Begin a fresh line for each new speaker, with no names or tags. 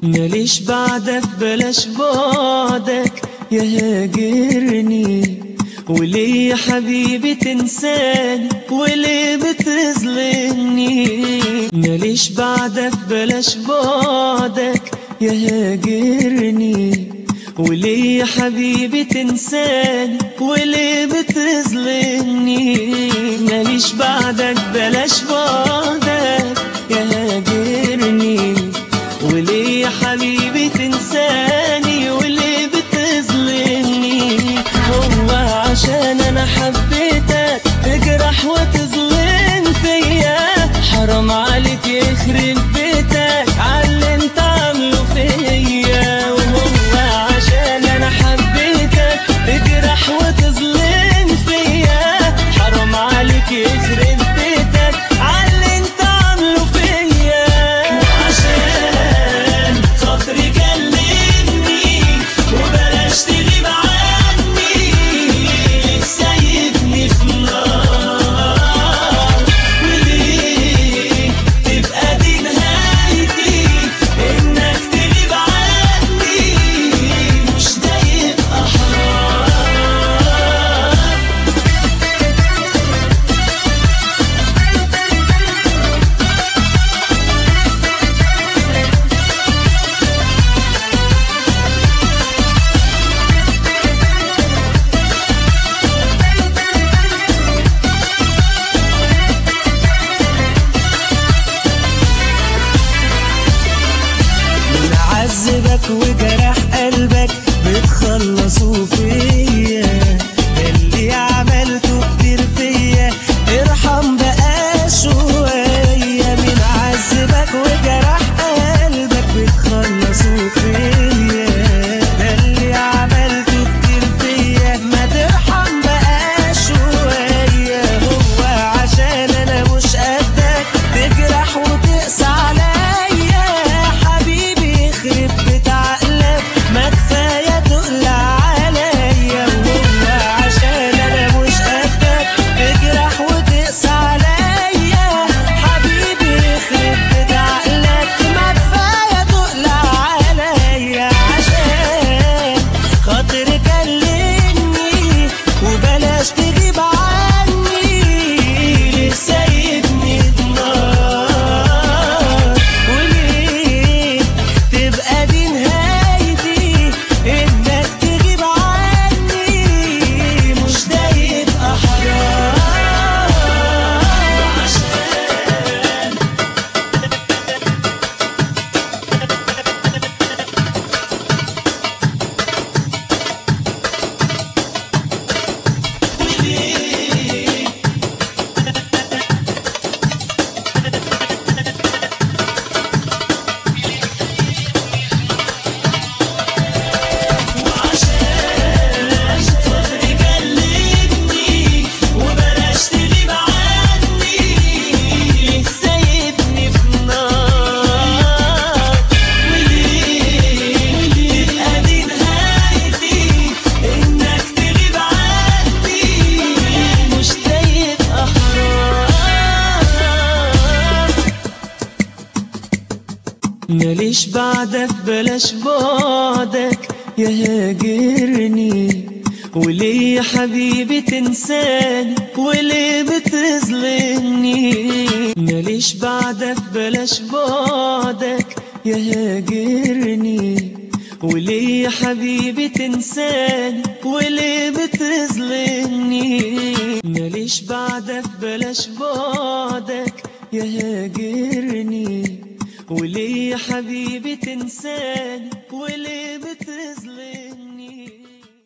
ماليش بعدك بلاش بعدك يا هاجرني، وليه يا حبيبي تنساني وليه بتظلمني؟ ماليش بعدك بلاش بعدك يا هاجرني، وليه يا حبيبي تنساني وليه بتظلمني؟ ماليش بعدك بلاش بعدك يا هاجرني، وليه يا حبيبي تنساني وليه بتظلمني؟ هو عشان انا حبيتك تجرح وتظلم فيا؟ حرام عليك يخرب بيتك عاللي انت عامله فيا. وهو عشان انا حبيتك تجرح وتظلم فيا؟ حرام عليك يخرب بيتك عاللي انت عامله فيا. وعشان خاطري كلمني وبلاش تغيب عني، سايبني في النار، وليه تبقى دي نهايتي انك تغيب عني؟ مش ده يبقى حرام. من عذبك وجرح قلبك بتخلصوا فيا، ده اللي عملته كتير فيا، ارحم بقى شوية. من عذبك وجرح قلبك بتخلصوا فيا، ده اللي عملته كتير فيا، ما ترحم بقى شوية. هو عشان انا مش قدك تجرح وتقسى عليا؟ حبيبي يخرب بيت عقلك، ما كفاية تقلع عليا. وهو عشان انا مش قدك تجرح وتقسى عليا؟ حبيبي يخرب بيت عقلك، ما كفاية تقلع عليا. عشان خاطر كلمني وبلاش تغيب عني، ليه سايبني في نار، وليه تبقى دي نهايتي انك تغيب عني؟ مش ده يبقى حرام. ماليش بعدك بلاش بعدك يا هاجرني، وليه يا حبيبي تنساني وليه بتظلمني؟ ماليش بعدك بلاش بعدك يا هاجرني، وليه يا حبيبي تنساني وليه بتظلمني؟ ماليش بعدك بلاش بعدك يا هاجرني، وليه يا حبيبي تنساني وليه بتظلمني؟